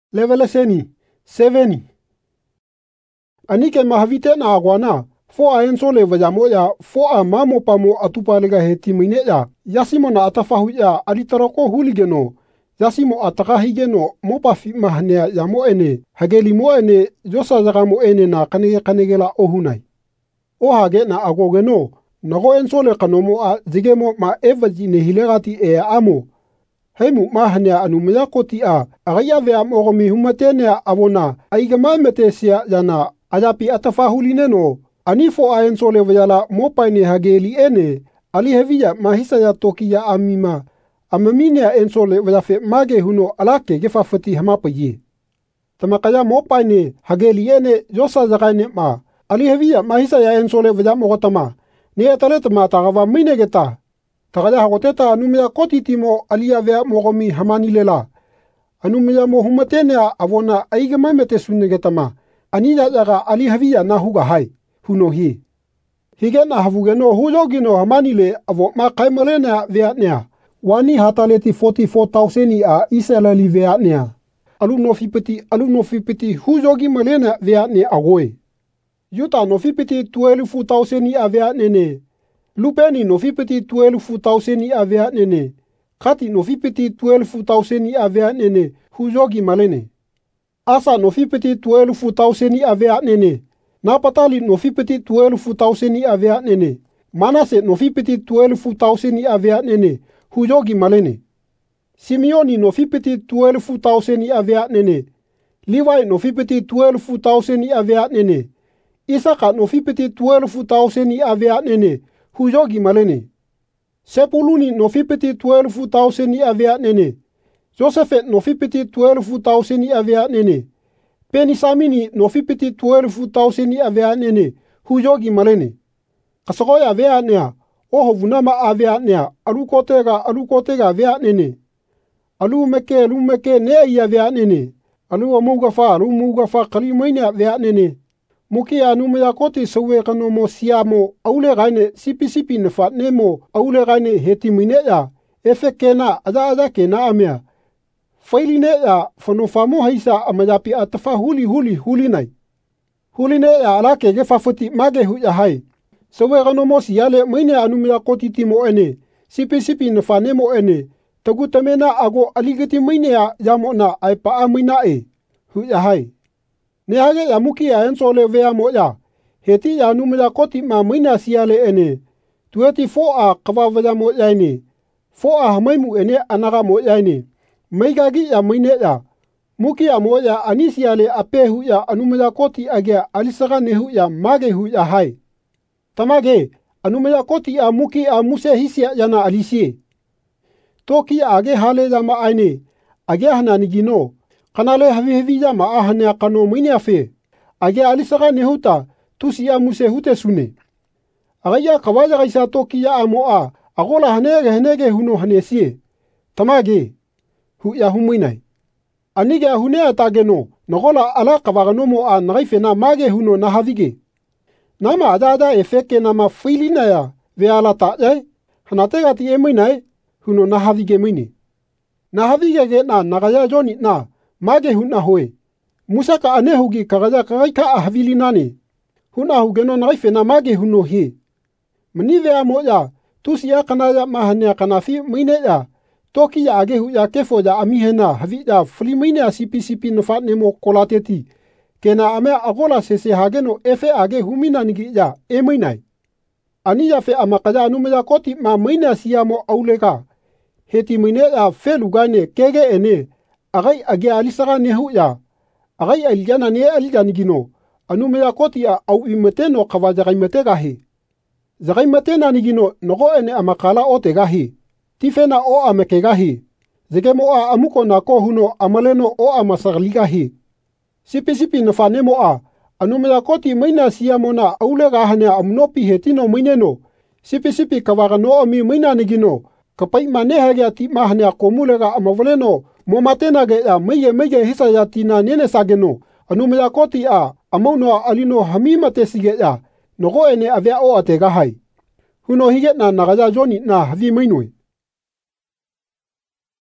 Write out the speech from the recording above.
leveleseni, seveni. Anike mahavite na agwana, foa ensole vajamo ya foa mamo pamo atupalega heti mine ya, yasimo na atafahu ya alitaroko huligeno, yasimo atakahigeno mopa fitmahanea yamo ene, hageli mo ene, josa zagamo ene na kanegela ohunai. O hage na agogeno, nago ensole kanomo a zigemo ma evaji nehilegati e amo, heimu mahanea anumaya koti a, agaya vea mogomi humatenea avona, aigamai metesia yana, ayapi atafahulineno, anifo a ensole vajala mopaine hageli ene, ali heviya mahisa ya toki ya amima, amaminea ensole vajafe mage huno alake gefafati hamapa ye. Tamakaya mopaine hageli ene josa zagaine ma, ali heviya mahisa ya ensole vajamogotama, ni etaletama tagava minegeta, tagaya hagoteta anumaya koti timo alia vea mogomi hamanilela, anumaya mo humatenea avona aigamai metesunegetama, anija yaga ali haviya na huga hai, huno hi. Hige na havugeno hujogino hamanile avo ma kaimalena veatnea, wani hataleti 44,000 a Israeli veatnea. Alu no fipeti hujogi malena veatne agoe. Yuta no fipeti 12,000 a veatnene. Lupeni no fipeti 12,000 a veatnene. Kati no fipeti 12,000 a veatnene hujogi malene. Asa no fipeti 12,000 a veatnene. Napatali no fipeti 12,000 a veatnene. Manase no fipeti 12,000 a veatnene hujogi malene. Simeoni no fipeti 12,000 a veatnene. Levi no fipeti 12,000 a veatnene. Isaka no fipeti 12,000 a veatnene hujogi malene. Sepuluni no fipeti 12,000 a veatnene. Josephet no fipeti 12,000 a veatnene. Penisamini no fipeti 12,000 a veatnene hujogi malene. Kasagoya veatnea, oho vunama a veatnea, alukotega veatnene. Alu meke ne iya veatnene. Alu mugafa kalimoine veatnene. Muki anumaya koti sawe kanomo siamo aule gaine sipi nefat nemo aule gaine hetimine ya efekena ada kena amea. Failine ya fanofamo haisa amayapi atafa huli nai. Huline ya alake gefafati mage hu ya hai. Sawe kanomo siyale maine anumaya koti timo ene sipi nefat nemo ene. Tagutamena ago aligati maine ya yamona aipa amina e hu ya hai. Nehage ya muki ya ensole vea moya. Heti ya numaya koti ma maina siyale ene. Tueti foa kavavaya moya ene. Foa hamaimu ene anaga moya ene. Maigagi ya maine ya. Muki ya moya anisiale apehu ya anumaya koti agia alisaga nehu ya mage hu ya hai. Tamage anumaya koti ya muki ya muse hisia yana alisie. Toki age hale ya ma aine. Agia hananigino. Kanale havi ya ma ahane kano mine afe. Age alisaga nehuta tusi ya muse hute sune. Agaya kawaja gaisa toki ya amoa. Agola hanege huno hanesie. Tamage hu ya humuinai. Anige hune atageno nagola ala kawagano mo a nagaife na mage huno na havige. Nama ada efeke nama filina ya veala ta jai. Hanatega ti emuinai huno na havige mine. Na havige ge na nagaya joni na mage huna hoe. Musaka anehugi kagaya kagaika ahavilinane. Huna hugeno nagaife na mage huno he. Manive amoya tusi ya kanaya mahane kanafi mine ya. Toki ya agehu ya kefo ya amihena havi ya flimine ya sipi nefat nemo kolateti. Kena ame agola sese hageno efe age humina nigi ya eminai. Ani ya fe amakaya anumaya koti ma mine siyamo aulega. Heti mine ya fe lugane kege ene. Agai age alisaga nehu ya. Agai alijana ne alijanigino. Anumaya koti ya au imeteno kawajaga he. Zagaimatena nigino nogo ene amakala otegahi. Tifena o amekegahi. Zegemo a amuko na ko huno amaleno o amasarligahi. Sipi nafanemo a. Anumaya koti maina siyamona aulega hanya amnopi hetino maineno. Sipi kawagano ami maina nigino. Kapai manehage ati mahanya komulega amavoleno. Momatena ge ya meye hisa ya tina nene sageno. Anumaya koti a. Amauno alino hamimate sige ya. Nogo ene avea o ategahai. Huno hige na nagaya joni na havi mainoi.